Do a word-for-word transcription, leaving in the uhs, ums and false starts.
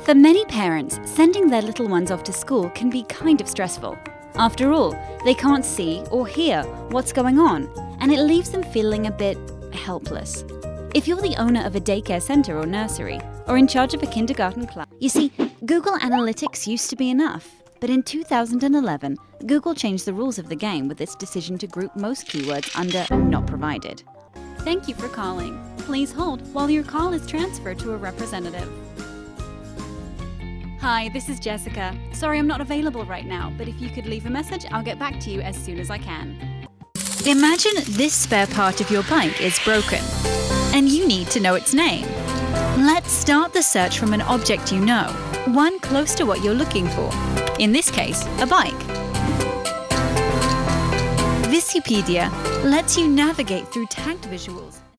For many parents, sending their little ones off to school can be kind of stressful. After all, they can't see or hear what's going on, and it leaves them feeling a bit helpless. If you're the owner of a daycare center or nursery, or in charge of a kindergarten class, you see, Google Analytics used to be enough. But in two thousand eleven, Google changed the rules of the game with its decision to group most keywords under Not Provided. Thank you for calling. Please hold while your call is transferred to a representative. Hi, this is Jessica. Sorry I'm not available right now, but if you could leave a message, I'll get back to you as soon as I can. Imagine this spare part of your bike is broken, and you need to know its name. Let's start the search from an object you know, one close to what you're looking for. In this case, a bike. Visipedia lets you navigate through tagged visuals